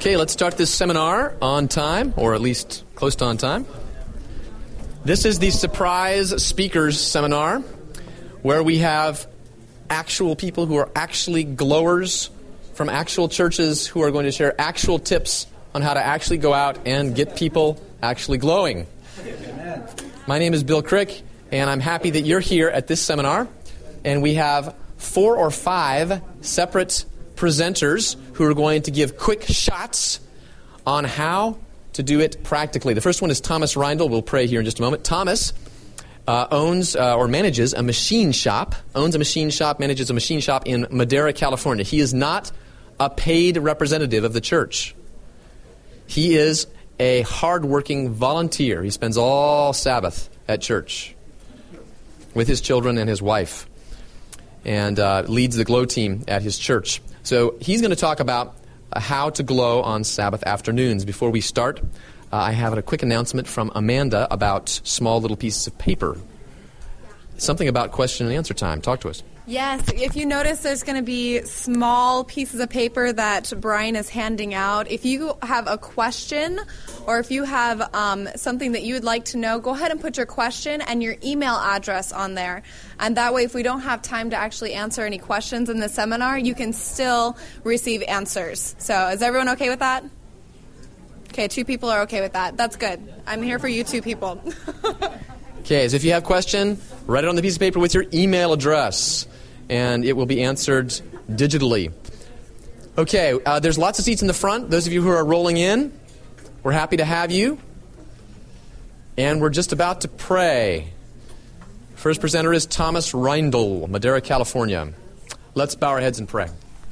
Okay, let's start this seminar on time, or at least close to on time. This is the Surprise Speakers Seminar, where we have actual people who are actually glowers from actual churches who are going to share actual tips on how to actually go out and get people actually glowing. Amen. My name is Bill Crick, and I'm happy that you're here at this seminar. And we have 4 or 5 separate presenters who are going to give quick shots on how to do it practically. The first one is Thomas Reindl. We'll pray here in just a moment. Thomas owns or manages a machine shop, manages a machine shop in Madera, California. He is not a paid representative of the church. He is a hardworking volunteer. He spends all Sabbath at church with his children and his wife, and leads the Glow team at his church. So he's going to talk about how to glow on Sabbath afternoons. Before we start, I have a quick announcement from Amanda about small little pieces of paper. Something about question and answer time. Talk to us. Yes, if you notice, there's going to be small pieces of paper that Brian is handing out. If you have a question or if you have something that you would like to know, go ahead and put your question and your email address on there. And that way, if we don't have time to actually answer any questions in the seminar, you can still receive answers. So is everyone okay with that? Okay, 2 people are okay with that. That's good. I'm here for you 2 people. Okay, so if you have a question, write it on the piece of paper with your email address, and it will be answered digitally. Okay, there's lots of seats in the front. Those of you who are rolling in, we're happy to have you. And we're just about to pray. First presenter is Thomas Reindl, Madera, California. Let's bow our heads and pray.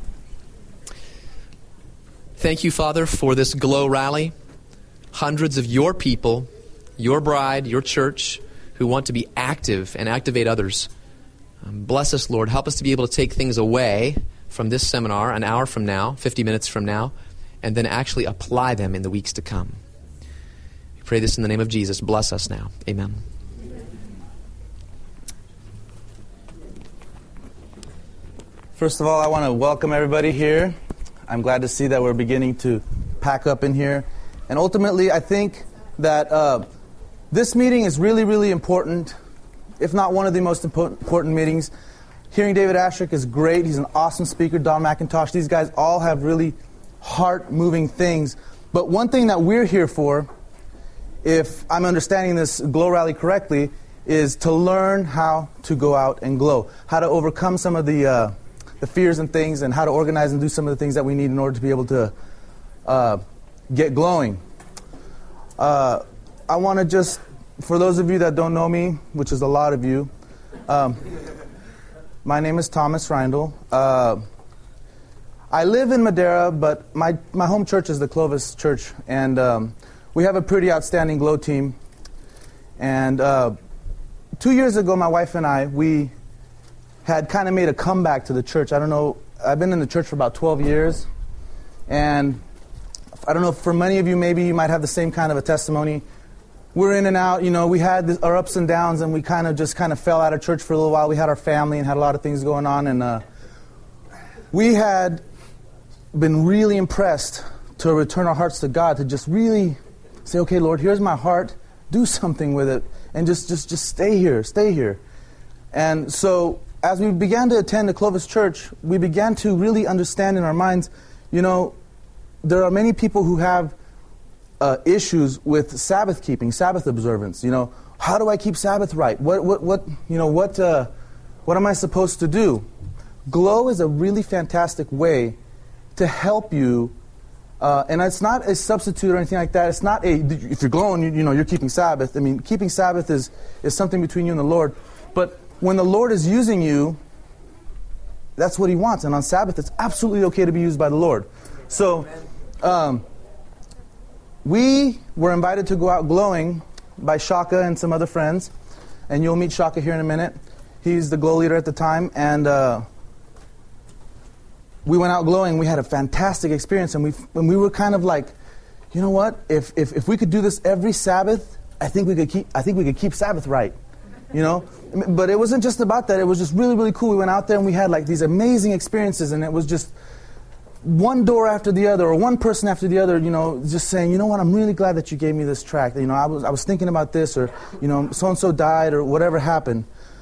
Thank you, Father, for this Glow rally. Hundreds of your people, your bride, your church, who want to be active and activate others. Bless us, Lord. Help us to be able to take things away from this seminar an hour from now, 50 minutes from now, and then actually apply them in the weeks to come. We pray this in the name of Jesus. Bless us now. Amen. First of all, I want to welcome everybody here. I'm glad to see that we're beginning to pack up in here. And ultimately, I think that this meeting is really, really important, if not one of the most important meetings. Hearing David Asscherick is great. He's an awesome speaker. Don McIntosh. These guys all have really heart-moving things. But one thing that we're here for, if I'm understanding this Glow Rally correctly, is to learn how to go out and glow, how to overcome some of the fears and things, and how to organize and do some of the things that we need in order to be able to get glowing. I want to just, for those of you that don't know me, which is a lot of you, my name is Thomas Reindl. I live in Madera, but my home church is the Clovis Church, and we have a pretty outstanding Glow team. And 2 years ago, my wife and I, we had kind of made a comeback to the church. I don't know, I've been in the church for about 12 years, and I don't know, for many of you, maybe you might have the same kind of a testimony. We're in and out, we had our ups and downs, and we kind of fell out of church for a little while. We had our family and had a lot of things going on, and we had been really impressed to return our hearts to God, to just really say, okay, Lord, here's my heart, do something with it, and just stay here. And so, as we began to attend the Clovis Church, we began to really understand in our minds, there are many people who have issues with Sabbath keeping, Sabbath observance. How do I keep Sabbath right? What am I supposed to do? Glow is a really fantastic way to help you, and it's not a substitute or anything like that. It's not if you're glowing, you're keeping Sabbath. I mean, keeping Sabbath is something between you and the Lord. But when the Lord is using you, that's what He wants. And on Sabbath, it's absolutely okay to be used by the Lord. So, we were invited to go out glowing by Shaka and some other friends. And you'll meet Shaka here in a minute. He's the Glow leader at the time. And we went out glowing. We had a fantastic experience. And we were kind of like, you know what? If we could do this every Sabbath, I think we could keep Sabbath right. But it wasn't just about that. It was just really, really cool. We went out there and we had like these amazing experiences. And it was just one door after the other, or one person after the other, just saying, you know what, I'm really glad that you gave me this tract. I was thinking about this, or, so-and-so died, or whatever happened.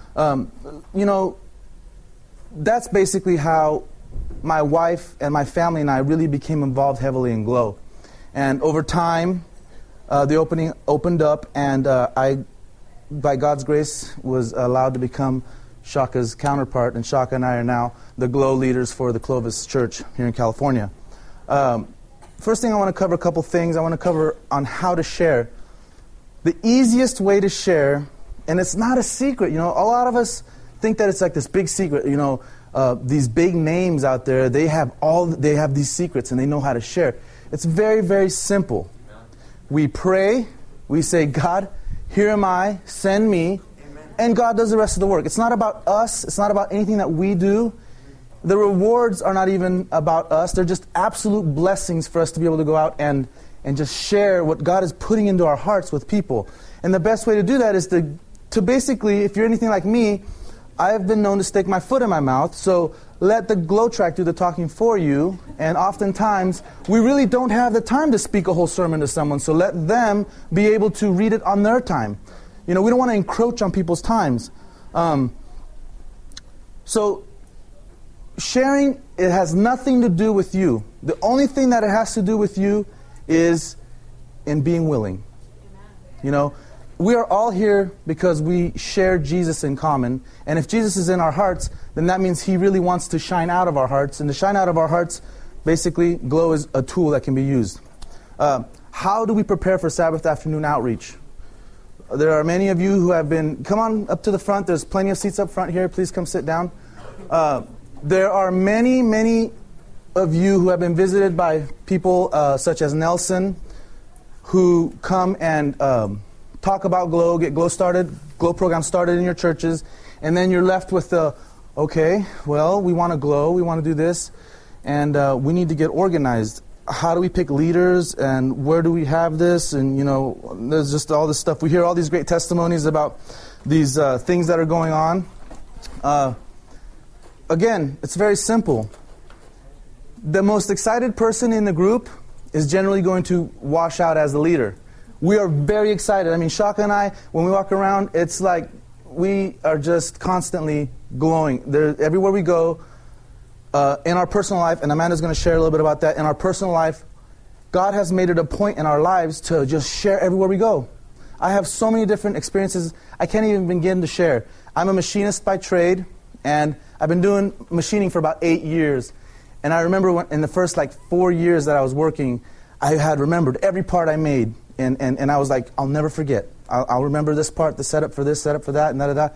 That's basically how my wife and my family and I really became involved heavily in Glow. And over time, the opening opened up, and I, by God's grace, was allowed to become Shaka's counterpart, and Shaka and I are now the Glow leaders for the Clovis Church here in California. First thing I want to cover a couple things. I want to cover on how to share. The easiest way to share, and it's not a secret. A lot of us think that it's like this big secret. These big names out there, they have these secrets and they know how to share. It's very, very simple. We pray, we say, God, here am I, send me, and God does the rest of the work. It's not about us. It's not about anything that we do. The rewards are not even about us. They're just absolute blessings for us to be able to go out and just share what God is putting into our hearts with people. And the best way to do that is to basically, if you're anything like me, I've been known to stick my foot in my mouth. So let the Glow track do the talking for you. And oftentimes, we really don't have the time to speak a whole sermon to someone. So let them be able to read it on their time. We don't want to encroach on people's times. So sharing, it has nothing to do with you. The only thing that it has to do with you is in being willing. We are all here because we share Jesus in common. And if Jesus is in our hearts, then that means He really wants to shine out of our hearts. And to shine out of our hearts, basically, Glow is a tool that can be used. How do we prepare for Sabbath afternoon outreach? There are many of you who have been... Come on up to the front. There's plenty of seats up front here. Please come sit down. There are many, many of you who have been visited by people such as Nelson, who come and talk about Glow, get Glow started, Glow program started in your churches, and then you're left with okay, well, we want to Glow, we want to do this, and we need to get organized. How do we pick leaders, and where do we have this? And, there's just all this stuff. We hear all these great testimonies about these things that are going on. Again, it's very simple. The most excited person in the group is generally going to wash out as the leader. We are very excited. Shaka and I, when we walk around, it's like we are just constantly glowing. Everywhere we go, in our personal life, and Amanda's going to share a little bit about that, in our personal life, God has made it a point in our lives to just share everywhere we go. I have so many different experiences, I can't even begin to share. I'm a machinist by trade, and I've been doing machining for about 8 years. And I remember in the first 4 years that I was working, I had remembered every part I made. And I was like, I'll never forget. I'll remember this part, the setup for this, setup for that, and da-da-da.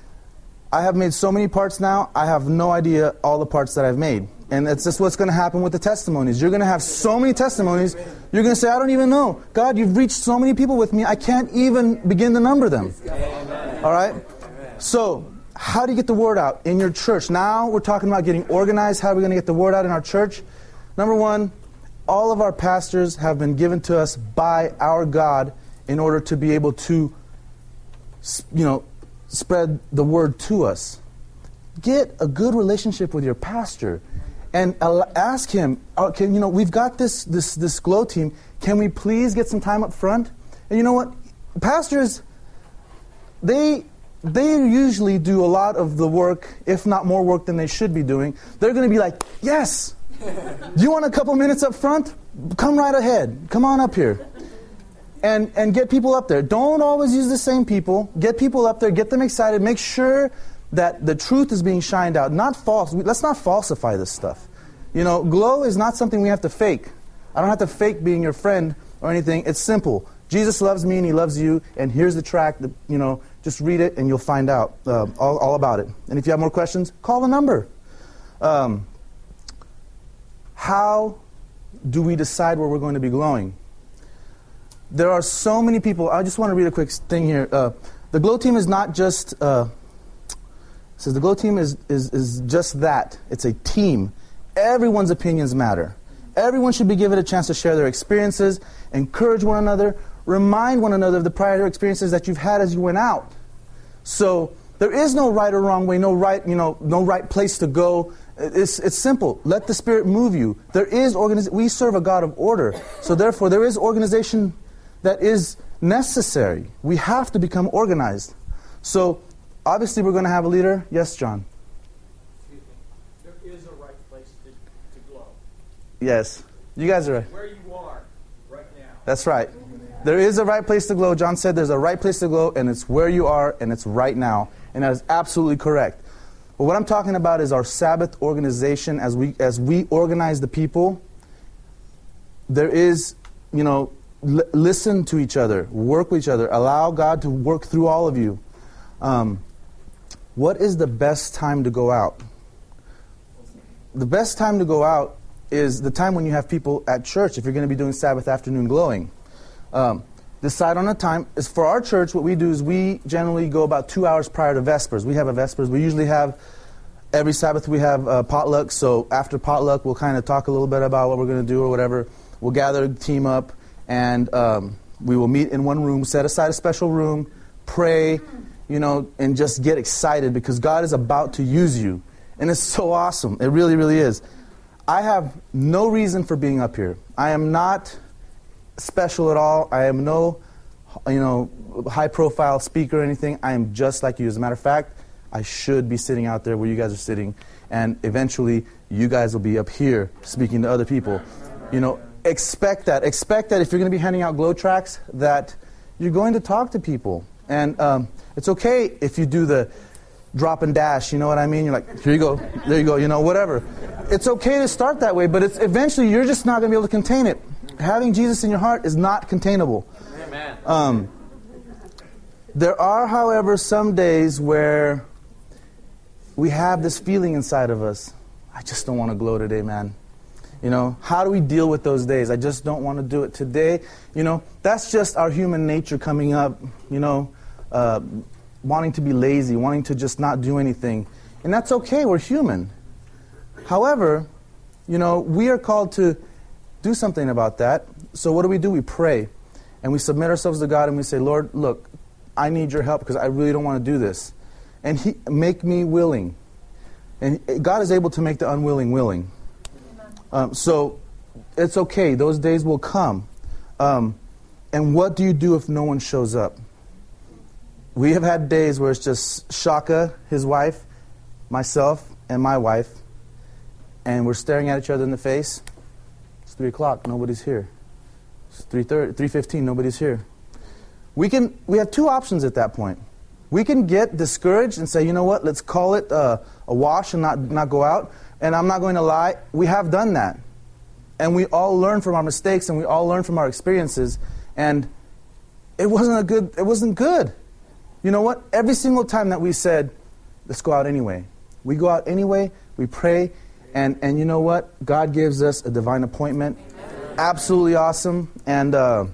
I have made so many parts now, I have no idea all the parts that I've made. And it's just what's going to happen with the testimonies. You're going to have so many testimonies, you're going to say, I don't even know. God, you've reached so many people with me, I can't even begin to number them. All right? So, how do you get the word out in your church? Now we're talking about getting organized. How are we going to get the word out in our church? Number one, all of our pastors have been given to us by our God in order to be able to, spread the word to us. Get a good relationship with your pastor and ask him, we've got this Glow team. Can we please get some time up front? And you know what? Pastors, they usually do a lot of the work, if not more work than they should be doing. They're going to be like, yes! Do you want a couple minutes up front? Come right ahead. Come on up here. And get people up there. Don't always use the same people. Get people up there. Get them excited. Make sure that the truth is being shined out. Not false. Let's not falsify this stuff. Glow is not something we have to fake. I don't have to fake being your friend or anything. It's simple. Jesus loves me and He loves you. And here's the track. Just read it and you'll find out all about it. And if you have more questions, call the number. How do we decide where we're going to be glowing? There are so many people. I just want to read a quick thing here. The Glow team is not just... it says the Glow team is just that. It's a team. Everyone's opinions matter. Everyone should be given a chance to share their experiences, encourage one another, remind one another of the prior experiences that you've had as you went out. So there is no right or wrong way, no right place to go. It's simple. Let the Spirit move you. There is we serve a God of order. So therefore, there is organization that is necessary. We have to become organized. So obviously, we're going to have a leader. Yes, John? Excuse me. There is a right place to glow. Yes. You guys are right. Where you are right now. That's right. There is a right place to glow. John said there's a right place to glow, and it's where you are, and it's right now. And that is absolutely correct. But what I'm talking about is our Sabbath organization. As we organize the people, there is, listen to each other, work with each other, allow God to work through all of you. What is the best time to go out? The best time to go out is the time when you have people at church, if you're going to be doing Sabbath afternoon glowing. Decide on a time. As for our church, what we do is we generally go about 2 hours prior to Vespers. We have a Vespers. We usually have, every Sabbath we have potluck. So after potluck, we'll kind of talk a little bit about what we're going to do or whatever. We'll gather the team up, and we will meet in one room, set aside a special room, pray, and just get excited because God is about to use you. And it's so awesome. It really, really is. I have no reason for being up here. I am not special at all. I am no, high-profile speaker or anything. I am just like you. As a matter of fact, I should be sitting out there where you guys are sitting, and eventually you guys will be up here speaking to other people. Expect that. Expect that if you're going to be handing out glow tracts, that you're going to talk to people. And it's okay if you do the drop and dash, you know what I mean? You're like, here you go, there you go, whatever. It's okay to start that way, but eventually you're just not going to be able to contain it. Having Jesus in your heart is not containable. Amen. There are, however, some days where we have this feeling inside of us, I just don't want to glow today, man. How do we deal with those days? I just don't want to do it today. That's just our human nature coming up, wanting to be lazy, wanting to just not do anything. And that's okay, we're human. However, we are called to do something about that. So what do? We pray. And we submit ourselves to God and we say, Lord, look, I need your help because I really don't want to do this. And make me willing. And God is able to make the unwilling willing. So it's okay. Those days will come. And what do you do if no one shows up? We have had days where it's just Shaka, his wife, myself, and my wife. And we're staring at each other in the face. It's 3 o'clock. Nobody's here. It's 3:30, 3:15. Nobody's here. We have two options at that point. We can get discouraged and say, you know what? Let's call it a wash and not go out. And I'm not going to lie. We have done that. And we all learn from our mistakes and we all learn from our experiences. And it wasn't good. You know what? Every single time that we said, let's go out anyway. We go out anyway. We pray. And you know what? God gives us a divine appointment. Amen. Absolutely awesome. And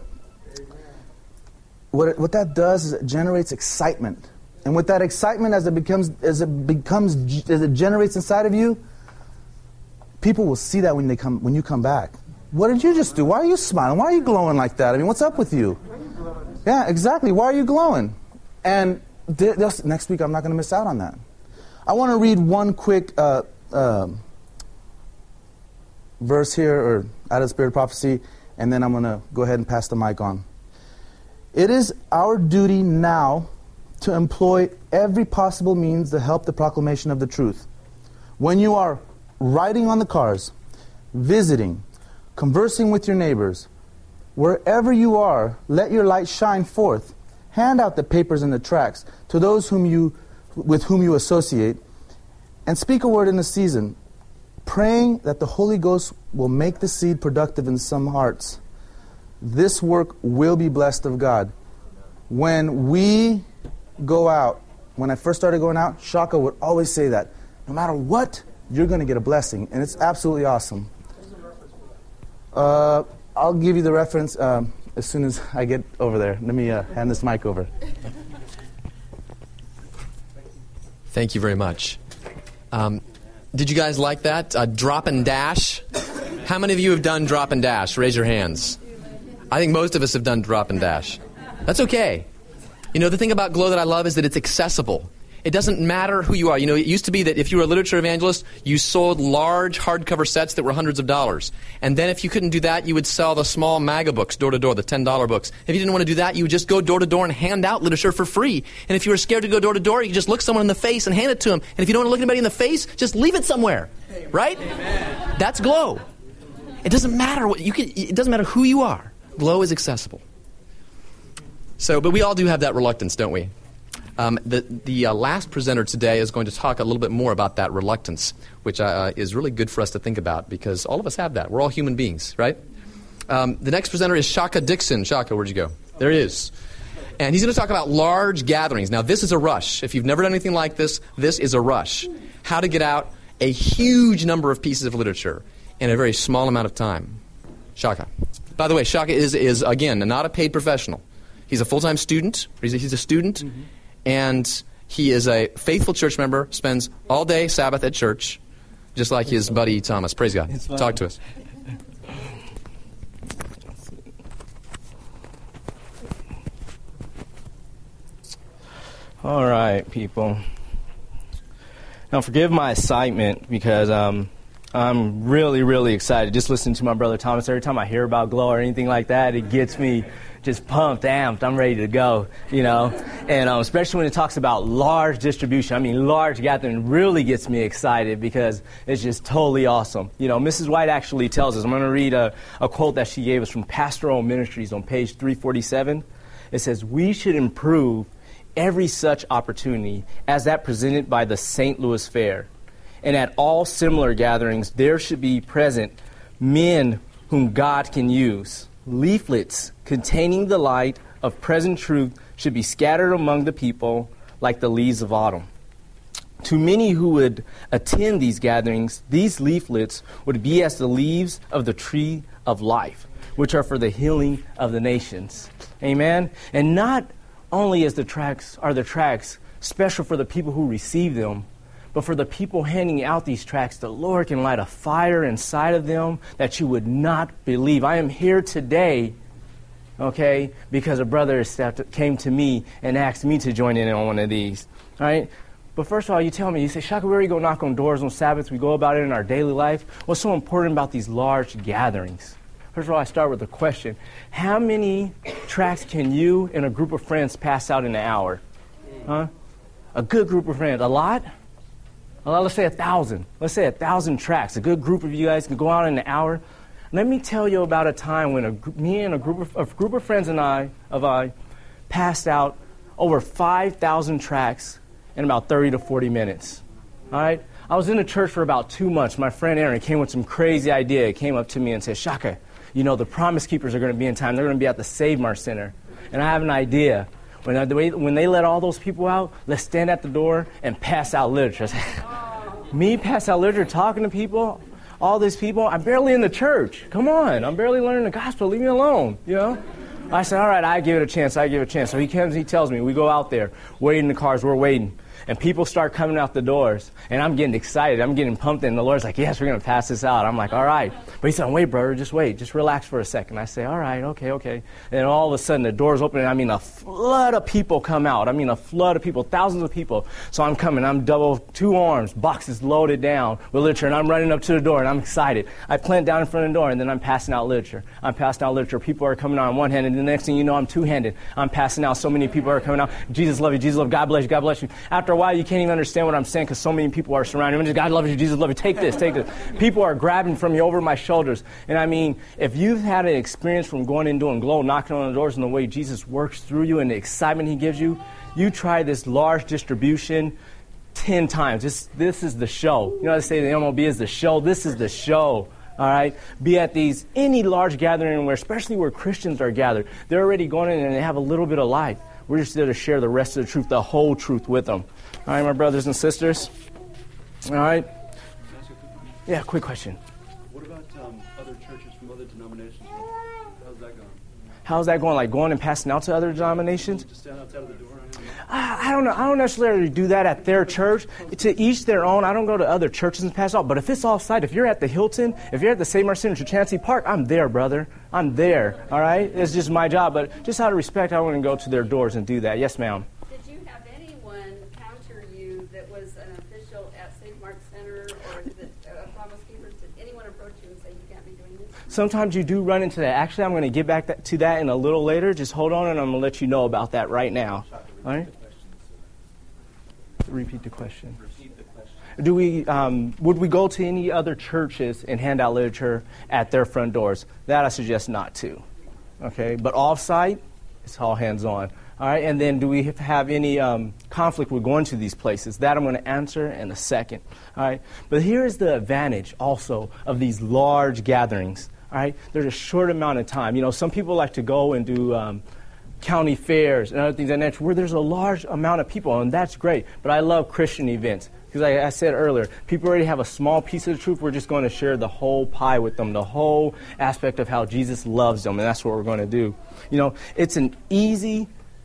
what that does is it generates excitement. And with that excitement, as it generates inside of you, people will see that when you come back. What did you just do? Why are you smiling? Why are you glowing like that? I mean, what's up with you? Yeah, exactly. Why are you glowing? And next week, I'm not going to miss out on that. I want to read one quick verse here, or out of the Spirit of Prophecy, and then I'm going to go ahead and pass the mic on. It is our duty now to employ every possible means to help the proclamation of the truth. When you are riding on the cars, visiting, conversing with your neighbors, wherever you are, let your light shine forth. Hand out the papers and the tracts to those with whom you associate, and speak a word in the season, praying that the Holy Ghost will make the seed productive in some hearts. This work will be blessed of God. When we go out, when I first started going out, Shaka would always say that. No matter what, you're going to get a blessing. And it's absolutely awesome. I'll give you the reference as soon as I get over there. Let me hand this mic over. Thank you very much. Did you guys like that? Drop and dash? How many of you have done drop and dash? Raise your hands. I think most of us have done drop and dash. That's okay. The thing about Glow that I love is that it's accessible. It doesn't matter who you are. It used to be that if you were a literature evangelist, you sold large hardcover sets that were hundreds of dollars. And then if you couldn't do that, you would sell the small MAGA books door to door, the $10 books. If you didn't want to do that, you would just go door to door and hand out literature for free. And if you were scared to go door to door, you could just look someone in the face and hand it to them. And if you don't want to look anybody in the face, just leave it somewhere. Right? Amen. That's Glow. It doesn't matter it doesn't matter who you are. Glow is accessible. But we all do have that reluctance, don't we? The last presenter today is going to talk a little bit more about that reluctance, which is really good for us to think about because all of us have that. We're all human beings, right? The next presenter is Shaka Dixon. Shaka, where'd you go? There he is. And he's going to talk about large gatherings. Now, this is a rush. If you've never done anything like this, this is a rush. How to get out a huge number of pieces of literature in a very small amount of time. Shaka. By the way, Shaka is again, not a paid professional. He's a full-time student. He's a student. Mm-hmm. And he is a faithful church member, spends all day Sabbath at church, just like his buddy Thomas. Praise God. Talk to us. All right, people. Now, forgive my excitement because I'm really, really excited. Just listening to my brother Thomas, every time I hear about Glow or anything like that, it gets me just pumped, amped. I'm ready to go, And especially when it talks about large distribution. Large gathering really gets me excited because it's just totally awesome. Mrs. White actually tells us, I'm going to read a quote that she gave us from Pastoral Ministries on page 347. It says, "We should improve every such opportunity as that presented by the St. Louis Fair. And at all similar gatherings, there should be present men whom God can use. Leaflets containing the light of present truth should be scattered among the people like the leaves of autumn. To many who would attend these gatherings, these leaflets would be as the leaves of the tree of life, which are for the healing of the nations." Amen? And not only are the tracts special for the people who receive them, but for the people handing out these tracts, the Lord can light a fire inside of them that you would not believe. I am here today, because a brother came to me and asked me to join in on one of these. All right? But first of all, you tell me, you say, "Shaka, where do you go knock on doors on Sabbath? We go about it in our daily life." What's so important about these large gatherings? First of all, I start with a question. How many tracts can you and a group of friends pass out in an hour? Huh? A good group of friends. A lot? Let's say 1,000. Let's say 1,000 tracts. A good group of you guys can go out in an hour. Let me tell you about a time when me and a group of friends and I passed out over 5,000 tracts in about 30 to 40 minutes. All right? I was in the church for about 2 months. My friend Aaron came with some crazy idea. He came up to me and said, "Shaka, the Promise Keepers are going to be in town. They're going to be at the Save Mart Center. And I have an idea. When they let all those people out, let's stand at the door and pass out literature." Me pass out literature, talking to people, all these people? I'm barely in the church. Come on, I'm barely learning the gospel. Leave me alone, I said, all right, I give it a chance. So he comes, he tells me, we go out there, waiting in the cars, we're waiting. And people start coming out the doors, and I'm getting excited. I'm getting pumped, and the Lord's like, "Yes, we're going to pass this out." I'm like, "All right." But he said, "Wait, brother, just wait. Just relax for a second." I say, "All right, okay." And all of a sudden, the doors open, and a flood of people come out. A flood of people, thousands of people. So I'm coming. I'm double, 2 arms, boxes loaded down with literature, and I'm running up to the door, and I'm excited. I plant down in front of the door, and then I'm passing out literature. People are coming out on one hand, and the next thing you know, I'm two-handed. I'm passing out. So many people are coming out. Jesus love you. Jesus love you. God bless you. God bless you. After a while, you can't even understand what I'm saying because so many people are surrounding me. God loves you. Jesus loves you. Take this. People are grabbing from me over my shoulders. And if you've had an experience from going and doing Glow, knocking on the doors and the way Jesus works through you and the excitement he gives you, you try this large distribution 10 times. This is the show. They say the MLB is the show. This is the show. All right? Be at any large gathering especially where Christians are gathered. They're already going in and they have a little bit of life. We're just there to share the rest of the truth, the whole truth with them. All right, my brothers and sisters? All right? Yeah, quick question. What about other churches from other denominations? How's that going? How's that going? Like going and passing out to other denominations? Just stand outside of the door? I don't know. I don't necessarily do that at their church. To each their own. I don't go to other churches and pass out. But if it's off-site, if you're at the Hilton, if you're at the St. Mart Center, Chancey Park, I'm there, brother. I'm there. All right? It's just my job. But just out of respect, I want to go to their doors and do that. Yes, ma'am. Did you have anyone counter you sometimes you do run into that. Actually, I'm going to get back to that in a little later. Just hold on, and I'm going to let you know about that right now. All right? Repeat the question. Do we would we go to any other churches and hand out literature at their front doors? That I suggest not to. Okay, but off-site, it's all hands-on. All right, and then do we have any conflict with going to these places? That I'm going to answer in a second. All right, but here is the advantage also of these large gatherings. All right, there's a short amount of time. You know, some people like to go and do county fairs and other things like that where there's a large amount of people, and that's great. But I love Christian events because, like I said earlier, people already have a small piece of the truth. We're just going to share the whole pie with them, the whole aspect of how Jesus loves them, and that's what we're going to do. You know, it's an easy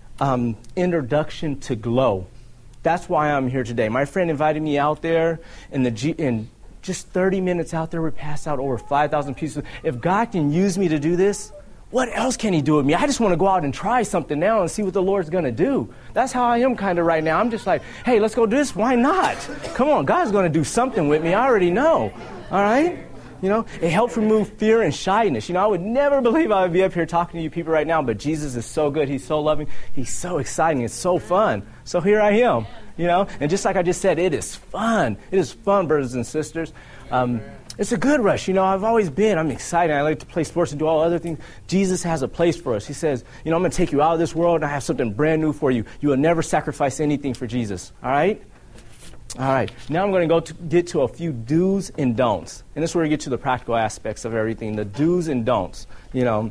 introduction to Glow. That's why I'm here today. My friend invited me out there in just 30 minutes out there. We passed out over 5,000 pieces. If God can use me to do this, what else can he do with me? I just want to go out and try something now and see what the Lord's going to do. That's how I am kind of right now. I'm just like, hey, let's go do this. Why not? Come on, God's going to do something with me. I already know. All right? You know, it helps remove fear and shyness. You know, I would never believe I would be up here talking to you people right now, but Jesus is so good. He's so loving. He's so exciting. It's so fun. So here I am, you know. And just like I just said, it is fun. It is fun, brothers and sisters. It's a good rush. You know, I'm excited. I like to play sports and do all other things. Jesus has a place for us. He says, you know, I'm going to take you out of this world and I have something brand new for you. You will never sacrifice anything for Jesus. All right? All right. Now I'm going to get to a few do's and don'ts. And this is where we get to the practical aspects of everything, the do's and don'ts. You know,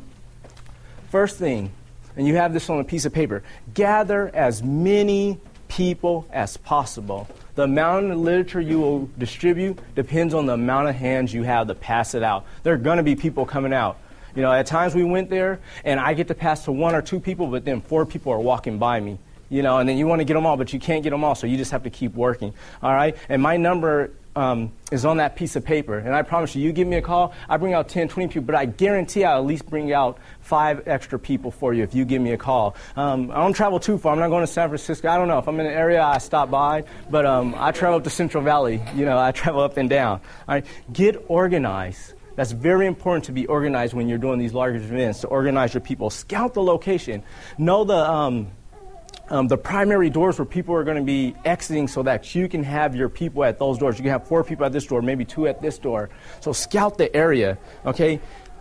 first thing, and you have this on a piece of paper, gather as many people as possible. The amount of literature you will distribute depends on the amount of hands you have to pass it out. There are going to be people coming out. You know, at times we went there, and I get to pass to 1 or 2 people, but then 4 people are walking by me. You know, and then you want to get them all, but you can't get them all, so you just have to keep working. All right? And my number is on that piece of paper. And I promise you give me a call, I bring out 10, 20 people, but I guarantee I'll at least bring out 5 extra people for you if you give me a call. I don't travel too far. I'm not going to San Francisco. I don't know. If I'm in an area, I stop by. But I travel up to Central Valley. You know, I travel up and down. All right? Get organized. That's very important to be organized when you're doing these larger events, to organize your people. Scout the location. Know the primary doors where people are going to be exiting so that you can have your people at those doors. You can have 4 people at this door, maybe 2 at this door. So scout the area, okay?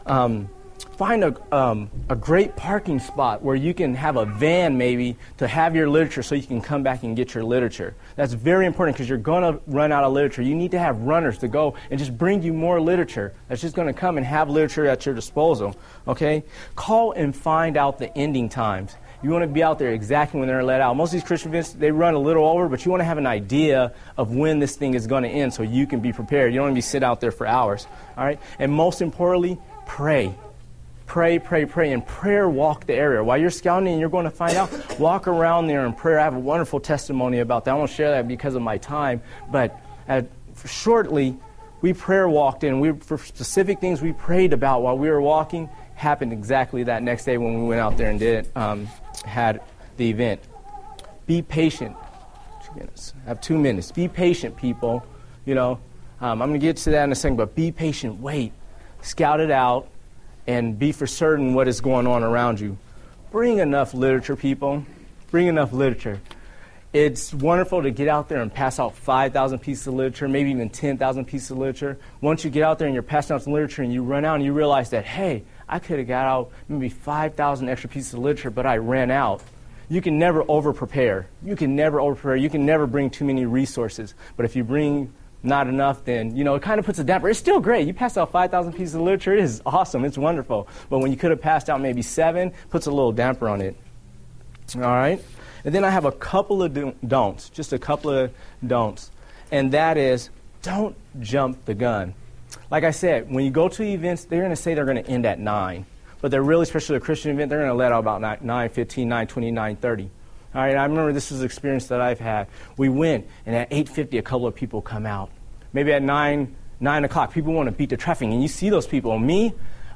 Find a great parking spot where you can have a van maybe to have your literature so you can come back and get your literature. That's very important because you're going to run out of literature. You need to have runners to go and just bring you more literature that's just going to come and have literature at your disposal, okay? Call and find out the ending times. You want to be out there exactly when they're let out. Most of these Christian events, they run a little over, but you want to have an idea of when this thing is going to end so you can be prepared. You don't want to be sitting out there for hours. All right? And most importantly, pray. Pray, pray, pray. And prayer walk the area. While you're scouting and you're going to find out, walk around there in prayer. I have a wonderful testimony about that. I won't share that because of my time. But shortly, we prayer walked in. For specific things we prayed about while we were walking happened exactly that next day when we went out there and had the event. Be patient. 2 minutes. I have 2 minutes. Be patient, people. You know, I'm going to get to that in a second, but be patient. Wait. Scout it out and be for certain what is going on around you. Bring enough literature, people. Bring enough literature. It's wonderful to get out there and pass out 5,000 pieces of literature, maybe even 10,000 pieces of literature. Once you get out there and you're passing out some literature and you run out and you realize that, hey, I could have got out maybe 5,000 extra pieces of literature, but I ran out. You can never over-prepare. You can never bring too many resources. But if you bring not enough, then, you know, it kind of puts a damper. It's still great. You pass out 5,000 pieces of literature. It is awesome. It's wonderful. But when you could have passed out maybe 7, puts a little damper on it. All right? And then I have a couple of don'ts, just a couple of don'ts. And that is, don't jump the gun. Like I said, when you go to events, they're going to say they're going to end at 9. But they're really, especially a Christian event, they're going to let out about 9:15, 9:20, 9:30. All right, I remember this was an experience that I've had. We went, and at 8:50, a couple of people come out. Maybe at 9 o'clock, people want to beat the traffic, and you see those people. Me,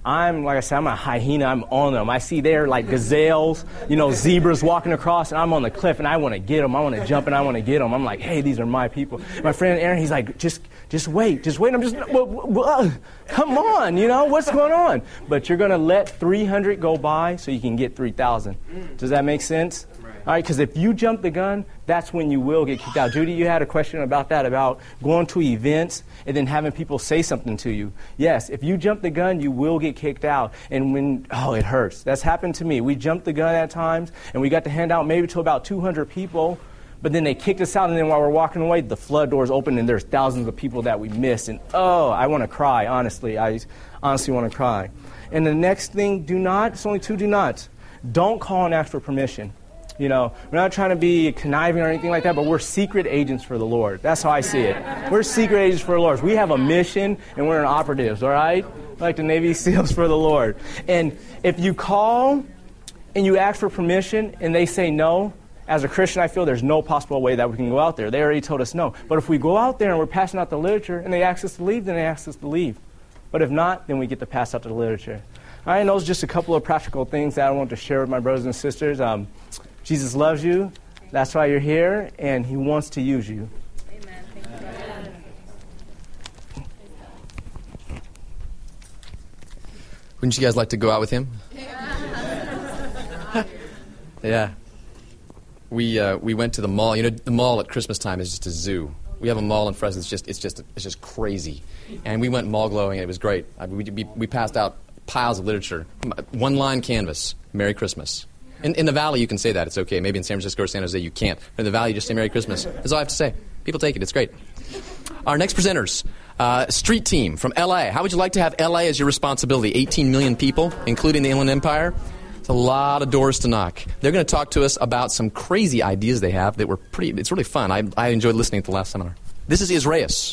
I'm, like I said, I'm a hyena. I'm on them. I see there like gazelles, zebras walking across, and I'm on the cliff, and I want to get them. I want to jump, and I want to get them. I'm like, hey, these are my people. My friend Aaron, he's like, just wait. I'm just, come on, what's going on? But you're going to let 300 go by so you can get 3,000. Does that make sense? All right, because if you jump the gun, that's when you will get kicked out. Judy, you had a question about that, about going to events and then having people say something to you. Yes, if you jump the gun, you will get kicked out. And it hurts. That's happened to me. We jumped the gun at times, and we got to hand out maybe to about 200 people, but then they kicked us out, and then while we're walking away, the flood doors open, and there's thousands of people that we missed. And, I want to cry, honestly. I honestly want to cry. And the next thing, it's only 2 do nots. Don't call and ask for permission. We're not trying to be conniving or anything like that, but we're secret agents for the Lord. That's how I see it. We're secret agents for the Lord. We have a mission, and we're in operatives, all right? Like the Navy SEALs for the Lord. And if you call and you ask for permission and they say no, as a Christian, I feel there's no possible way that we can go out there. They already told us no. But if we go out there and we're passing out the literature and they ask us to leave, then they ask us to leave. But if not, then we get to pass out the literature. All right, and those are just a couple of practical things that I want to share with my brothers and sisters. Jesus loves you. That's why you're here, and he wants to use you. Amen. Thank you. Wouldn't you guys like to go out with him? Yeah. We went to the mall. The mall at Christmas time is just a zoo. We have a mall in Fresno. It's just crazy. And we went mall glowing, and it was great. We passed out piles of literature. 1-line canvas. Merry Christmas. In the Valley, you can say that. It's okay. Maybe in San Francisco or San Jose, you can't. In the Valley, you just say Merry Christmas. That's all I have to say. People take it. It's great. Our next presenters, Street Team from L.A. How would you like to have L.A. as your responsibility? 18 million people, including the Inland Empire. It's a lot of doors to knock. They're going to talk to us about some crazy ideas they have that were it's really fun. I enjoyed listening to the last seminar. This is Israeus.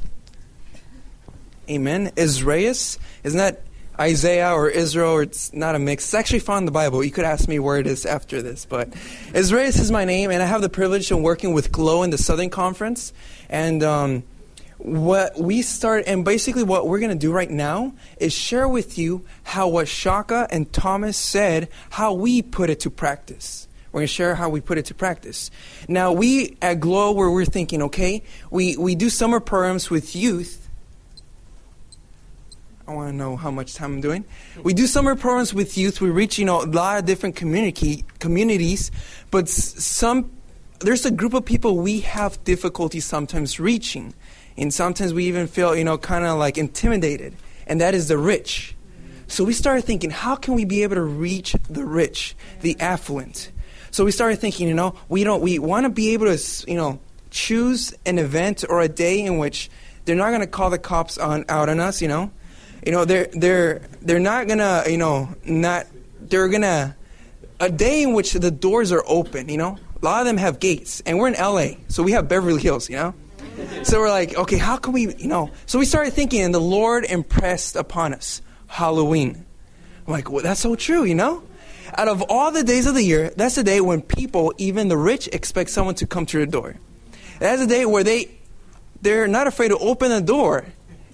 Amen. Israeus? Isn't that Isaiah or Israel, or it's not a mix. It's actually found in the Bible. You could ask me where it is after this. But Israeus is my name, and I have the privilege of working with GLOW in the Southern Conference. And what we're going to do right now is share with you how what Shaka and Thomas said, how we put it to practice. We're going to share how we put it to practice. Now, we at GLOW, where we're thinking, okay, we do summer programs with youth. I want to know how much time I'm doing. We do summer programs with youth. We reach, a lot of different communities, but there's a group of people we have difficulty sometimes reaching, and sometimes we even feel, kind of like intimidated, and that is the rich. So we started thinking, how can we be able to reach the rich, the affluent? So we started thinking, we want to be able to, choose an event or a day in which they're not going to call the cops out on us, they're not gonna, they're gonna, a day in which the doors are open, a lot of them have gates, and we're in LA, so we have Beverly Hills, so we're like, okay, how can we, so we started thinking, and the Lord impressed upon us, Halloween. I'm like, well, that's so true, out of all the days of the year, that's the day when people, even the rich, expect someone to come to their door. That's the day where they're not afraid to open the door,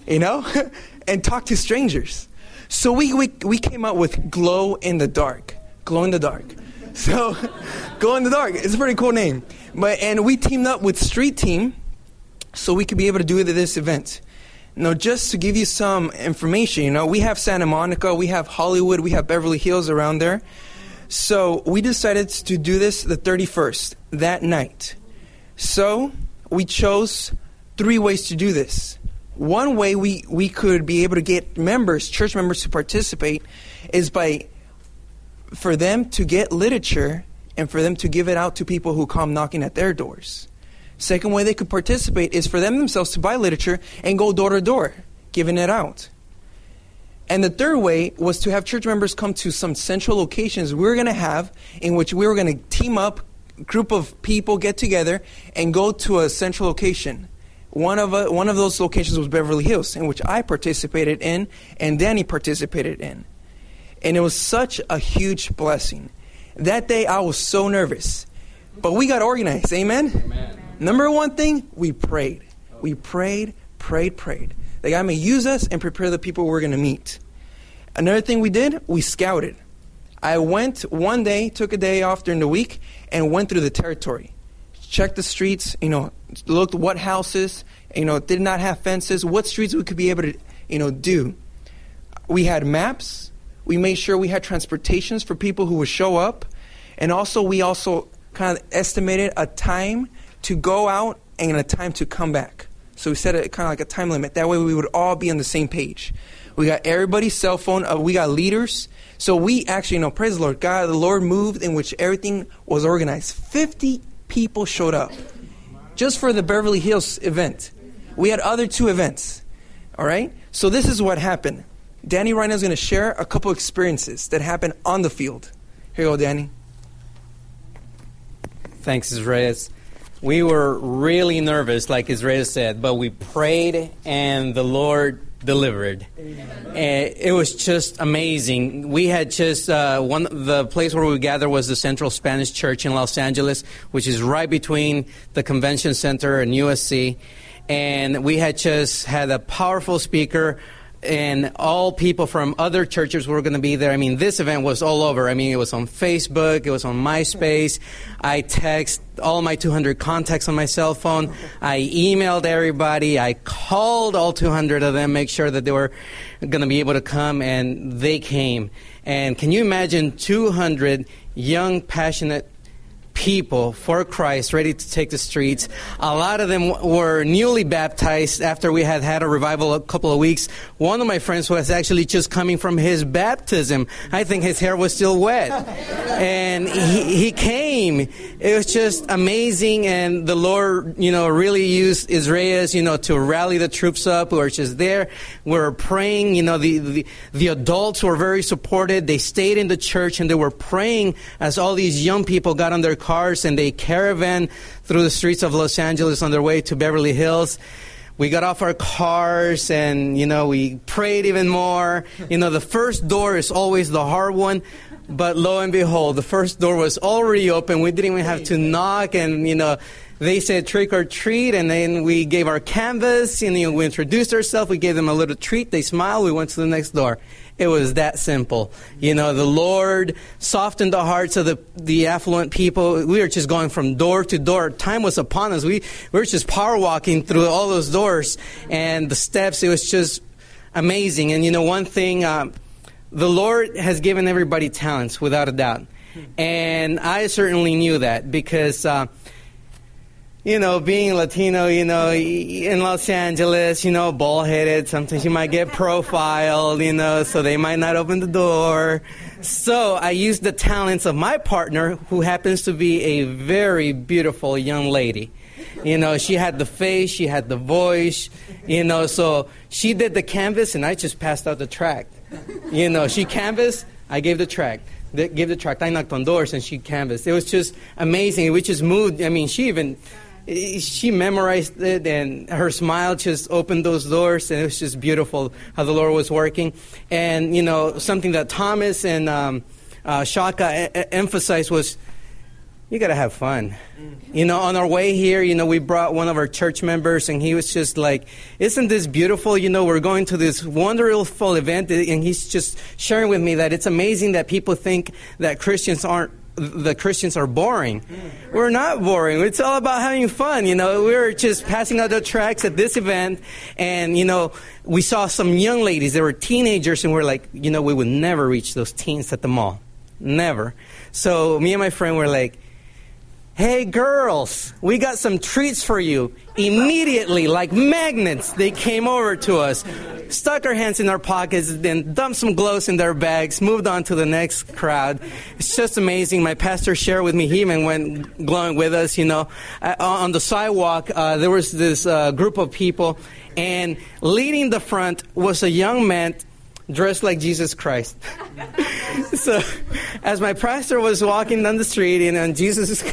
and talk to strangers. So we came up with Glow in the Dark. Glow in the Dark. So, Glow in the Dark. It's a pretty cool name. And we teamed up with Street Team so we could be able to do this event. Now, just to give you some information, we have Santa Monica, we have Hollywood, we have Beverly Hills around there. So we decided to do this the 31st, that night. So we chose 3 ways to do this. One way we could be able to get church members to participate is for them to get literature and for them to give it out to people who come knocking at their doors. Second way they could participate is for them themselves to buy literature and go door to door, giving it out. And the third way was to have church members come to some central locations we're going to have, in which we were going to team up, a group of people get together and go to a central location. One of those locations was Beverly Hills, in which I participated in and Danny participated in. And it was such a huge blessing. That day I was so nervous. But we got organized. Amen? Amen. Number one thing, we prayed. We prayed. That God may use us and prepare the people we're going to meet. Another thing we did, we scouted. I went one day, took a day off during the week, and went through the territory. Checked the streets, looked what houses, did not have fences, what streets we could be able to, do. We had maps. We made sure we had transportations for people who would show up. And we also kind of estimated a time to go out and a time to come back. So we set it kind of like a time limit. That way we would all be on the same page. We got everybody's cell phone. We got leaders. So we actually, praise the Lord, God, the Lord moved in which everything was organized. 50 people showed up just for the Beverly Hills event. We had other 2 events. All right? So this is what happened. Danny right now is going to share a couple experiences that happened on the field. Here you go, Danny. Thanks, Israel. We were really nervous, like Israel said, but we prayed and the Lord delivered. It was just amazing. We had just the place where we gathered was the Central Spanish Church in Los Angeles, which is right between the convention center and USC. And we had just had a powerful speaker, and all people from other churches were going to be there. I mean, this event was all over. I mean, it was on Facebook. It was on MySpace. I texted all my 200 contacts on my cell phone. I emailed everybody. I called all 200 of them, make sure that they were going to be able to come, and they came. And can you imagine 200 young, passionate people for Christ ready to take the streets? A lot of them were newly baptized after we had a revival a couple of weeks. One of my friends was actually just coming from his baptism. I think his hair was still wet. And he came. It was just amazing, and the Lord, really used Israelis, to rally the troops up who are just there. We were praying, the adults were very supported. They stayed in the church and they were praying as all these young people got on their cars and they caravan through the streets of Los Angeles on their way to Beverly Hills. We got off our cars and, we prayed even more. The first door is always the hard one. But lo and behold, the first door was already open. We didn't even have to knock. And, they said trick or treat. And then we gave our canvas and we introduced ourselves. We gave them a little treat. They smiled. We went to the next door. It was that simple. The Lord softened the hearts of the affluent people. We were just going from door to door. Time was upon us. We were just power walking through all those doors and the steps. It was just amazing. And, one thing, the Lord has given everybody talents, without a doubt. And I certainly knew that because, being Latino, in Los Angeles, bald-headed, sometimes you might get profiled, so they might not open the door. So I used the talents of my partner, who happens to be a very beautiful young lady. She had the face, she had the voice, so she did the canvas and I just passed out the tract. She canvassed, I gave the tract. Gave the tract. I knocked on doors and she canvassed. It was just amazing. We just moved. I mean, she memorized it, and her smile just opened those doors, and it was just beautiful how the Lord was working. And, something that Thomas and Shaka emphasized was, you got to have fun. On our way here, we brought one of our church members, and he was just like, isn't this beautiful? We're going to this wonderful event, and he's just sharing with me that it's amazing that people think that Christians are boring. We're not boring. It's all about having fun. We were just passing out the tracts at this event, and, we saw some young ladies. They were teenagers, and we're like, we would never reach those teens at the mall. Never. So me and my friend were like, hey, girls, we got some treats for you. Immediately, like magnets, they came over to us, stuck our hands in our pockets, then dumped some gloves in their bags, moved on to the next crowd. It's just amazing. My pastor shared with me, he even went glowing with us, on the sidewalk, there was this group of people, and leading the front was a young man dressed like Jesus Christ. So, as my pastor was walking down the street, and Jesus,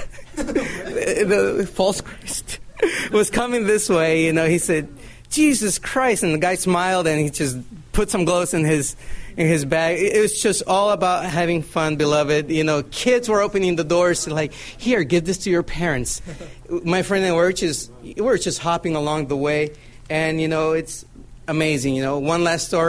the false Christ, was coming this way, he said, Jesus Christ, and the guy smiled, and he just put some gloves in his bag. It was just all about having fun, beloved. Kids were opening the doors, like, here, give this to your parents. My friend and I were just hopping along the way, and it's amazing. One last story.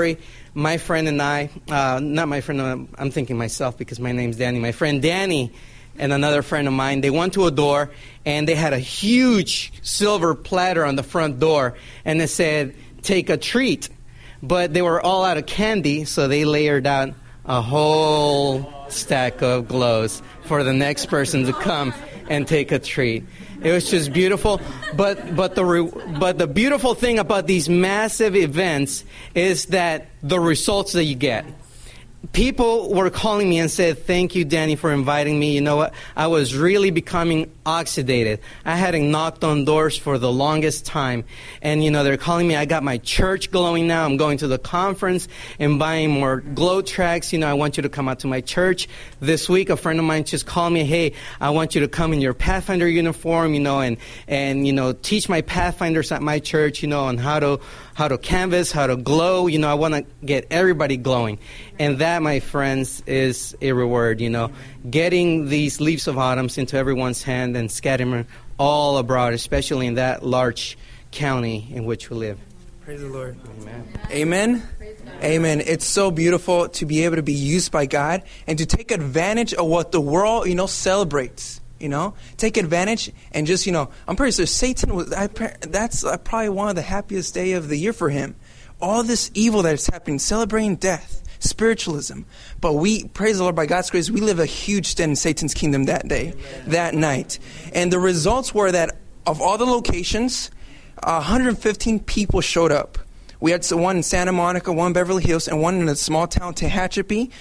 my friend and I, not my friend, I'm thinking myself because my name's Danny. My friend Danny and another friend of mine, they went to a door and they had a huge silver platter on the front door and it said, "Take a treat." But they were all out of candy, so they layered out a whole stack of glows for the next person to come and take a treat. It was just beautiful. But the beautiful thing about these massive events is that the results that you get. People were calling me and said, "Thank you, Danny, for inviting me. You know what? I was really becoming oxidated. I hadn't knocked on doors for the longest time. And, they're calling me. I got my church glowing now. I'm going to the conference and buying more glow tracks. I want you to come out to my church." This week, a friend of mine just called me. "Hey, I want you to come in your Pathfinder uniform, and teach my Pathfinders at my church, on how to canvas, how to glow. I want to get everybody glowing." And that, my friends, is a reward, getting these leaves of autumn into everyone's hand and scattering them all abroad, especially in that large county in which we live. Praise the Lord. Amen. Amen. Amen. It's so beautiful to be able to be used by God and to take advantage of what the world, celebrates. Take advantage and just, I'm pretty sure Satan was, that's probably one of the happiest day of the year for him. All this evil that is happening, celebrating death, spiritualism. But we, praise the Lord, by God's grace, we live a huge stint in Satan's kingdom that day, that night. And the results were that of all the locations, 115 people showed up. We had one in Santa Monica, one in Beverly Hills, and one in a small town, Tehachapi.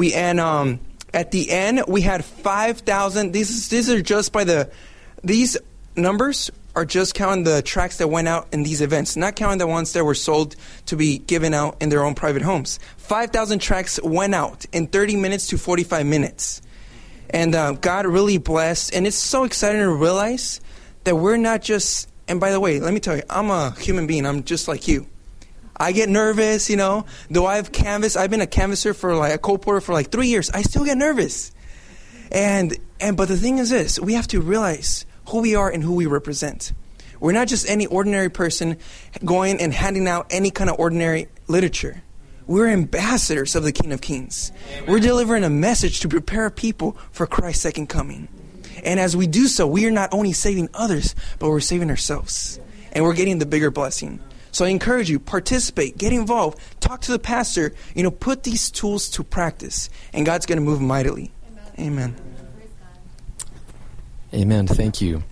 At the end, we had 5,000. These are just these numbers are just counting the tracts that went out in these events, not counting the ones that were sold to be given out in their own private homes. 5,000 tracts went out in 30 minutes to 45 minutes. And God really blessed. And it's so exciting to realize that we're not just, and by the way, let me tell you, I'm a human being. I'm just like you. I get nervous, Though I've canvassed, I've been a canvasser for a co-porter for 3 years. I still get nervous. But the thing is this, we have to realize who we are and who we represent. We're not just any ordinary person going and handing out any kind of ordinary literature. We're ambassadors of the King of Kings. We're delivering a message to prepare people for Christ's second coming. And as we do so, we are not only saving others, but we're saving ourselves. And we're getting the bigger blessing. So I encourage you, participate, get involved, talk to the pastor, put these tools to practice, and God's going to move mightily. Amen. Amen. Thank you.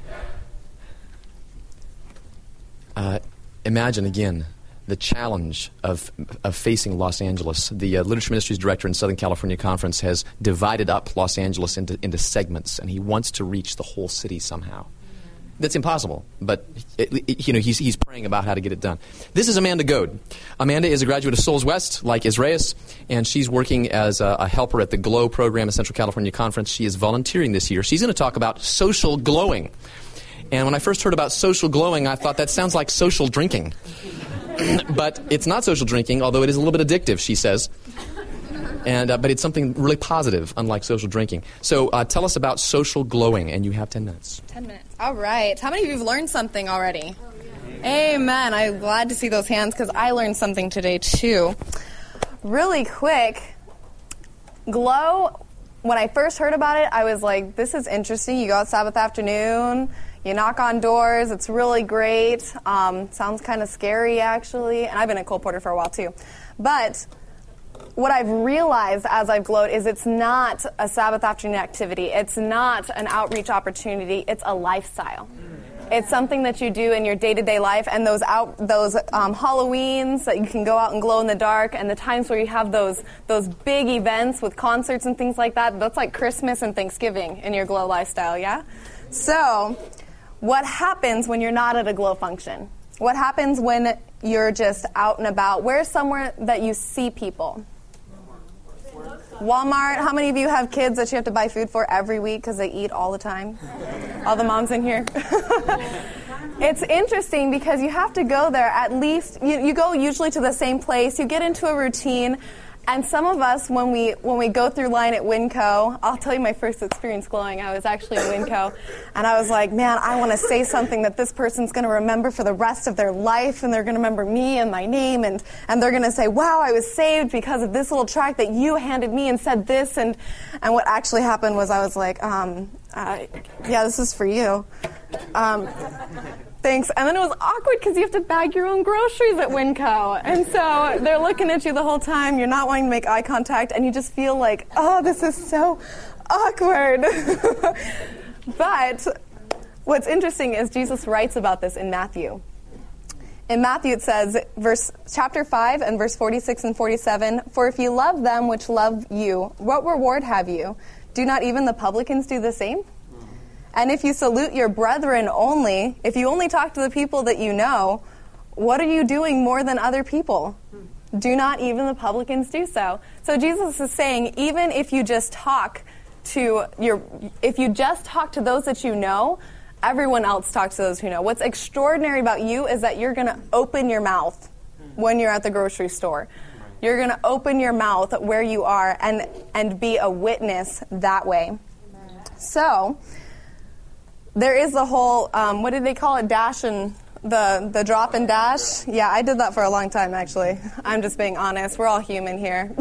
Imagine again the challenge of facing Los Angeles. The Literature Ministries Director in Southern California Conference has divided up Los Angeles into segments, and he wants to reach the whole city somehow. That's impossible, but he's praying about how to get it done. This is Amanda Goad. Amanda is a graduate of Souls West, like Israeus, and she's working as a helper at the GLOW program at Central California Conference. She is volunteering this year. She's going to talk about social glowing. And when I first heard about social glowing, I thought that sounds like social drinking. But it's not social drinking, although it is a little bit addictive, she says. But it's something really positive, unlike social drinking. So tell us about social glowing, and you have 10 minutes. 10 minutes. All right. How many of you have learned something already? Amen. I'm glad to see those hands because I learned something today too. Really quick, glow, when I first heard about it, I was like, this is interesting. You go out Sabbath afternoon, you knock on doors, it's really great. Sounds kind of scary, actually. And I've been a co-porter for a while too. But what I've realized as I've glowed is it's not a Sabbath afternoon activity. It's not an outreach opportunity. It's a lifestyle. It's something that you do in your day-to-day life. And those Halloweens that you can go out and glow in the dark, and the times where you have those big events with concerts and things like that, that's like Christmas and Thanksgiving in your glow lifestyle, yeah? So what happens when you're not at a glow function? What happens when you're just out and about? Where's somewhere that you see people? Walmart. How many of you have kids that you have to buy food for every week because they eat all the time? All the moms in here? It's interesting because you have to go there at least. You go usually to the same place. You get into a routine. And some of us, when we go through line at Winco, I'll tell you my first experience glowing. I was actually in Winco, and I was like, man, I want to say something that this person's going to remember for the rest of their life, and they're going to remember me and my name, and they're going to say, wow, I was saved because of this little tract that you handed me and said this. And what actually happened was I was like, yeah, this is for you. Thanks. And then it was awkward because you have to bag your own groceries at Winco. And so they're looking at you the whole time. You're not wanting to make eye contact. And you just feel like, oh, this is so awkward. But what's interesting is Jesus writes about this in Matthew. In Matthew it says, chapter 5 and verse 46 and 47, for if you love them which love you, what reward have you? Do not even the publicans do the same? And if you salute your brethren only, if you only talk to the people that you know, what are you doing more than other people? Do not even the publicans do so? So Jesus is saying, even if you just talk to those that you know, everyone else talks to those who know. What's extraordinary about you is that you're going to open your mouth when you're at the grocery store. You're going to open your mouth where you are and be a witness that way. So there is the whole, what did they call it, dash and the drop and dash? Yeah, I did that for a long time, actually. I'm just being honest. We're all human here.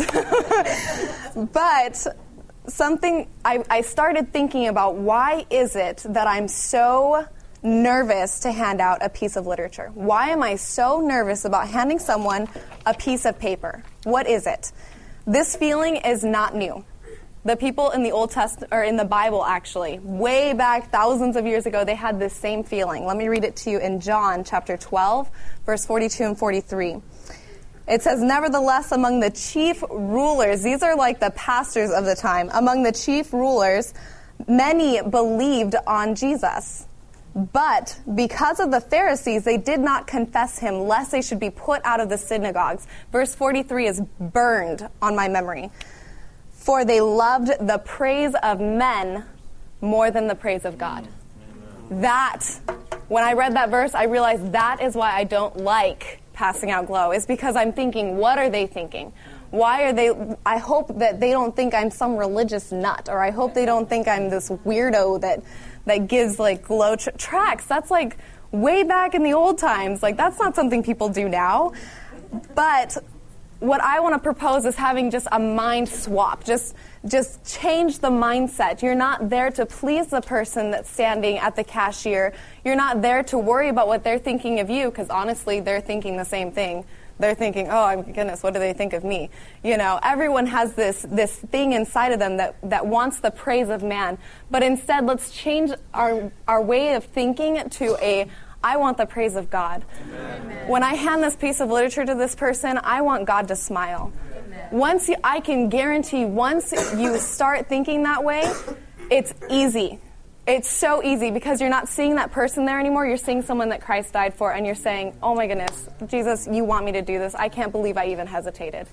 But something, I started thinking about, why is it that I'm so nervous to hand out a piece of literature? Why am I so nervous about handing someone a piece of paper? What is it? This feeling is not new. The people in the Old Testament, or in the Bible actually, way back thousands of years ago, they had this same feeling. Let me read it to you in John chapter 12, verse 42 and 43. It says, nevertheless, among the chief rulers, these are like the pastors of the time, among the chief rulers, many believed on Jesus. But because of the Pharisees, they did not confess him, lest they should be put out of the synagogues. Verse 43 is burned on my memory. For they loved the praise of men more than the praise of God. That, when I read that verse, I realized that is why I don't like passing out glow, is because I'm thinking, what are they thinking? Why are they, I hope that they don't think I'm some religious nut, or I hope they don't think I'm this weirdo that gives like glow tracts. That's like way back in the old times. Like, that's not something people do now. But what I want to propose is having just a mind swap. Just change the mindset. You're not there to please the person that's standing at the cashier. You're not there to worry about what they're thinking of you, because honestly, they're thinking the same thing. They're thinking, oh, my goodness, what do they think of me? You know, everyone has this thing inside of them that wants the praise of man. But instead, let's change our way of thinking to I want the praise of God. Amen. When I hand this piece of literature to this person, I want God to smile. Amen. I can guarantee, once you start thinking that way, it's easy. It's so easy, because you're not seeing that person there anymore. You're seeing someone that Christ died for, and you're saying, oh my goodness, Jesus, you want me to do this. I can't believe I even hesitated.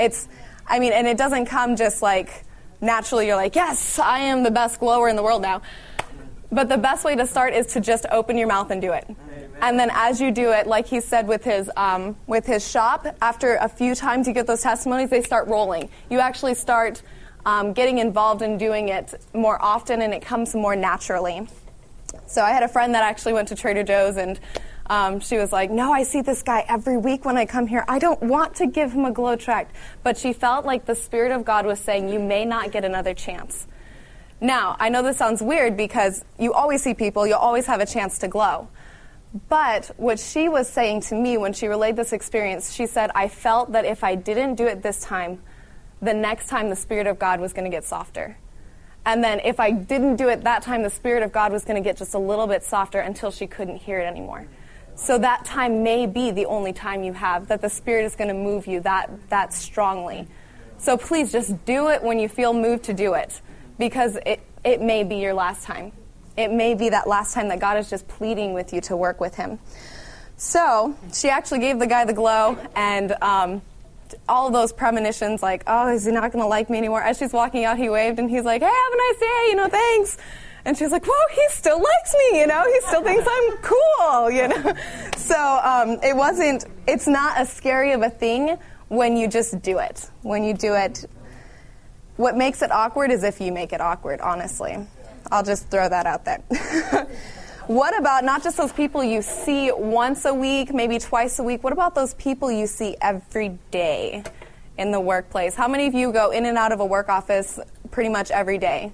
And it doesn't come just like naturally. You're like, yes, I am the best glower in the world now. But the best way to start is to just open your mouth and do it. Amen. And then as you do it, like he said with his shop, after a few times you get those testimonies, they start rolling. You actually start getting involved in doing it more often, and it comes more naturally. So I had a friend that actually went to Trader Joe's, and she was like, no, I see this guy every week when I come here. I don't want to give him a glow tract. But she felt like the Spirit of God was saying, you may not get another chance. Now, I know this sounds weird, because you always see people, you'll always have a chance to glow. But what she was saying to me when she relayed this experience, she said, I felt that if I didn't do it this time, the next time the Spirit of God was going to get softer. And then if I didn't do it that time, the Spirit of God was going to get just a little bit softer until she couldn't hear it anymore. So that time may be the only time you have that the Spirit is going to move you that strongly. So please just do it when you feel moved to do it. Because it may be your last time. It may be that last time that God is just pleading with you to work with him. So she actually gave the guy the glow, and all of those premonitions, like, oh, is he not going to like me anymore? As she's walking out, he waved, and he's like, hey, have a nice day, thanks. And she's like, whoa, he still likes me, he still thinks I'm cool, So it's not as scary of a thing when you just do it. When you do it, what makes it awkward is if you make it awkward, honestly. I'll just throw that out there. What about not just those people you see once a week, maybe twice a week? What about those people you see every day in the workplace? How many of you go in and out of a work office pretty much every day?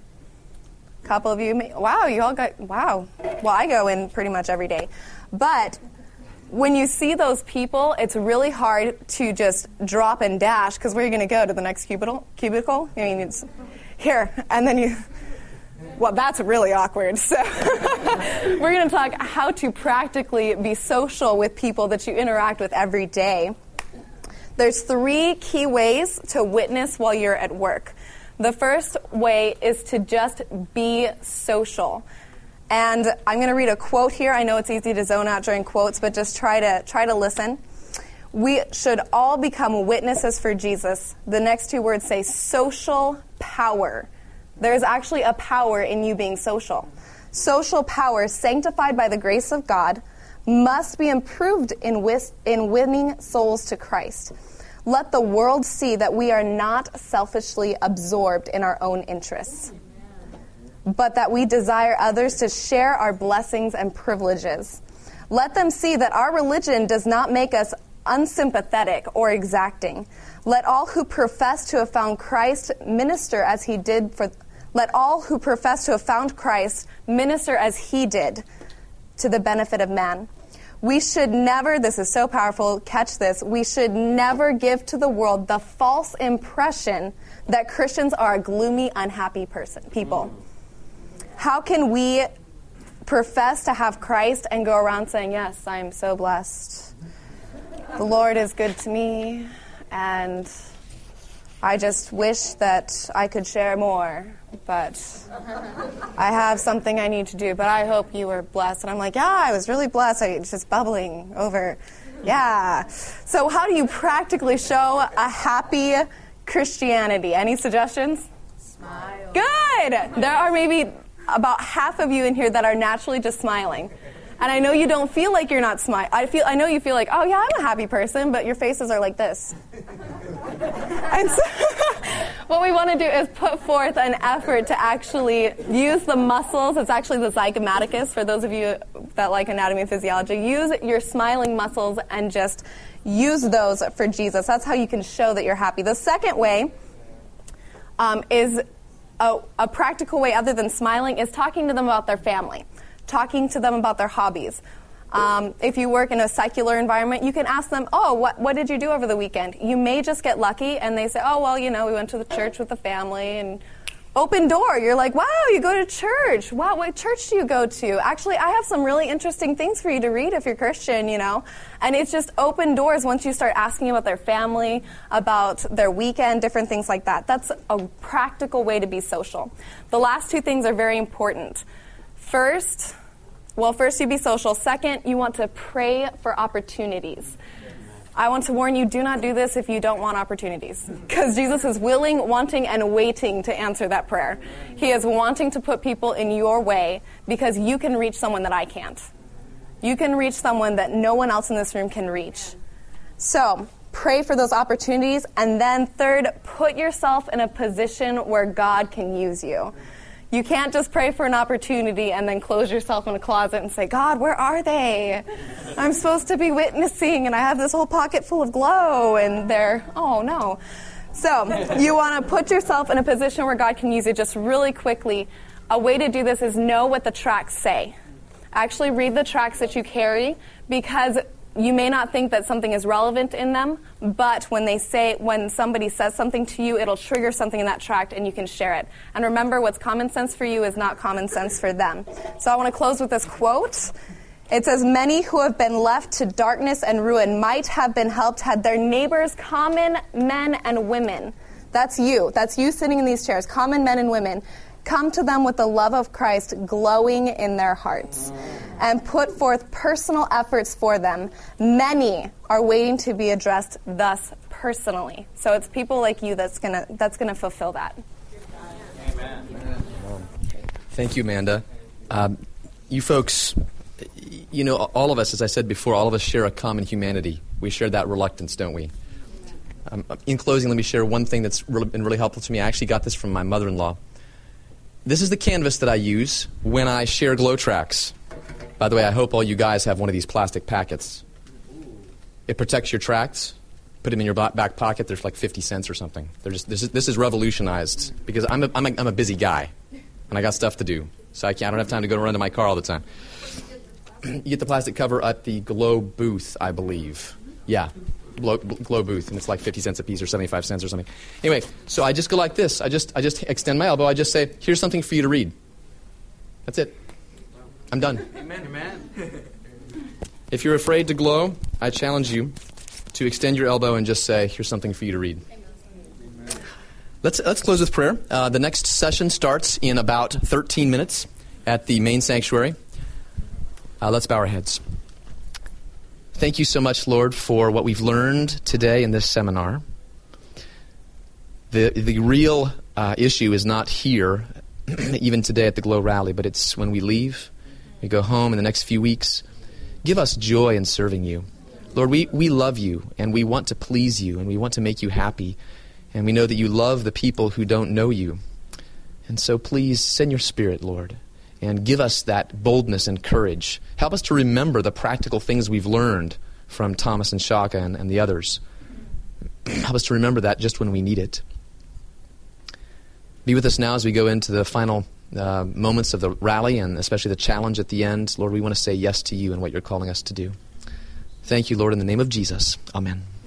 A couple of you. Wow, you all got, wow. Well, I go in pretty much every day. But when you see those people, it's really hard to just drop and dash, because where are you going to go? To the next cubicle? I mean, it's here, and then you... Well, that's really awkward. So we're going to talk how to practically be social with people that you interact with every day. There's 3 key ways to witness while you're at work. The first way is to just be social. And I'm going to read a quote here. I know it's easy to zone out during quotes, but just try to listen. We should all become witnesses for Jesus. The next 2 words say social power. There's actually a power in you being social. Social power, sanctified by the grace of God, must be improved in winning souls to Christ. Let the world see that we are not selfishly absorbed in our own interests, but that we desire others to share our blessings and privileges. Let them see that our religion does not make us unsympathetic or exacting. Let all who profess to have found Christ minister as he did for... Let all who profess to have found Christ minister as he did to the benefit of man. We should never, this is so powerful, catch this, we should never give to the world the false impression that Christians are a gloomy, unhappy people. How can we profess to have Christ and go around saying, yes, I am so blessed. The Lord is good to me, and I just wish that I could share more, but I have something I need to do, but I hope you were blessed. And I'm like, yeah, I was really blessed. It's just bubbling over. Yeah. So how do you practically show a happy Christianity? Any suggestions? Smile. Good. There are maybe about half of you in here that are naturally just smiling. And I know you don't feel like you're not smiling. I know you feel like, oh yeah, I'm a happy person, but your faces are like this. And so what we want to do is put forth an effort to actually use the muscles. It's actually the zygomaticus, for those of you that like anatomy and physiology. Use your smiling muscles and just use those for Jesus. That's how you can show that you're happy. The second way is a practical way other than smiling is talking to them about their family, talking to them about their hobbies. If you work in a secular environment, you can ask them, oh, what did you do over the weekend? You may just get lucky, and they say, oh, well, we went to the church with the family, and open door. You're like, wow, you go to church. Wow, what church do you go to? Actually, I have some really interesting things for you to read if you're Christian, And it's just open doors once you start asking about their family, about their weekend, different things like that. That's a practical way to be social. The last 2 things are very important. First, you be social. Second, you want to pray for opportunities. I want to warn you, do not do this if you don't want opportunities. Because Jesus is willing, wanting, and waiting to answer that prayer. He is wanting to put people in your way because you can reach someone that I can't. You can reach someone that no one else in this room can reach. So, pray for those opportunities. And then third, put yourself in a position where God can use you. You can't just pray for an opportunity and then close yourself in a closet and say, God, where are they? I'm supposed to be witnessing, and I have this whole pocket full of glow, and they're, oh, no. So you want to put yourself in a position where God can use you. Just really quickly, a way to do this is know what the tracts say. Actually read the tracts that you carry, because you may not think that something is relevant in them, but when somebody says something to you, it'll trigger something in that tract and you can share it. And remember, what's common sense for you is not common sense for them. So I want to close with this quote. It says, many who have been left to darkness and ruin might have been helped had their neighbors, common men and women. That's you. That's you sitting in these chairs, common men and women. Come to them with the love of Christ glowing in their hearts and put forth personal efforts for them. Many are waiting to be addressed thus personally. So it's people like you that's gonna fulfill that. Amen. Thank you, Amanda. You folks, all of us, as I said before, all of us share a common humanity. We share that reluctance, don't we? In closing, let me share one thing that's been really helpful to me. I actually got this from my mother-in-law. This is the canvas that I use when I share Glow Tracks. By the way, I hope all you guys have one of these plastic packets. It protects your tracts. Put them in your back pocket. There's like 50 cents or something. This is revolutionized because I'm a busy guy, and I got stuff to do. So I don't have time to go run to my car all the time. You get the plastic cover at the Glow booth, I believe. Yeah, Glow booth, and it's like 50 cents a piece or 75 cents or something. Anyway, so I just go like this. I just extend my elbow. I just say, here's something for you to read. That's it. I'm done. Amen. If you're afraid to glow, I challenge you to extend your elbow and just say, here's something for you to read. Let's close with prayer. The next session starts in about 13 minutes at the main sanctuary. Let's bow our heads. Thank you so much, Lord, for what we've learned today in this seminar. The real issue is not here, even today at the Glow Rally, but it's when we leave, we go home in the next few weeks. Give us joy in serving you. Lord, we love you, and we want to please you, and we want to make you happy. And we know that you love the people who don't know you. And so please send your Spirit, Lord, and give us that boldness and courage. Help us to remember the practical things we've learned from Thomas and Shaka and the others. Help us to remember that just when we need it. Be with us now as we go into the final moments of the rally, and especially the challenge at the end. Lord, we want to say yes to you and what you're calling us to do. Thank you, Lord, in the name of Jesus. Amen.